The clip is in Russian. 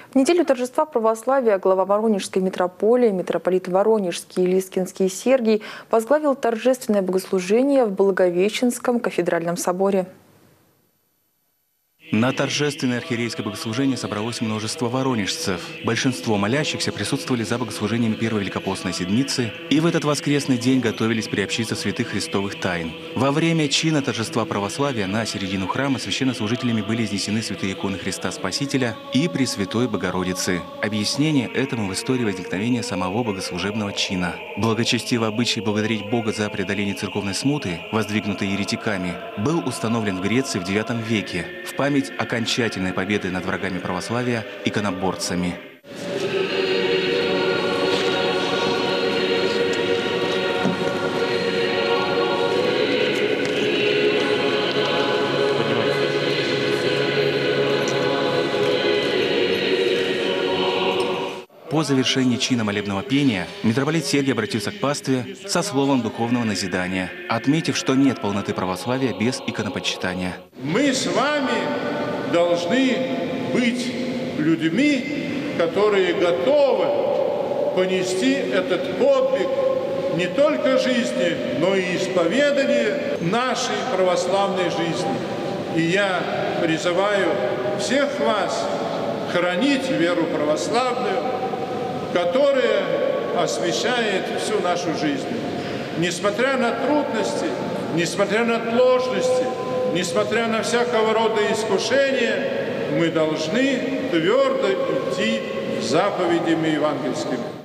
В неделю торжества православия глава Воронежской митрополии, митрополит Воронежский и Лискинский Сергий возглавил торжественное богослужение в Благовещенском кафедральном соборе. На торжественное архиерейское богослужение собралось множество воронежцев. Большинство молящихся присутствовали за богослужениями Первой Великопостной Седмицы и в этот воскресный день готовились приобщиться святых христовых тайн. Во время чина торжества православия на середину храма священнослужителями были изнесены святые иконы Христа Спасителя и Пресвятой Богородицы. Объяснение этому в истории возникновения самого богослужебного чина. Благочестивый обычай благодарить Бога за преодоление церковной смуты, воздвигнутой еретиками, был установлен в Греции в IX веке в память окончательной победы над врагами православия иконоборцами. По завершении чина молебного пения митрополит Сергий обратился к пастве со словом духовного назидания, отметив, что нет полноты православия без иконопочитания. Мы с вами должны быть людьми, которые готовы понести этот подвиг не только жизни, но и исповедания нашей православной жизни. И я призываю всех вас хранить веру православную, которая освещает всю нашу жизнь. Несмотря на трудности, несмотря на сложности, несмотря на всякого рода искушения, мы должны твердо идти заповедями евангельскими.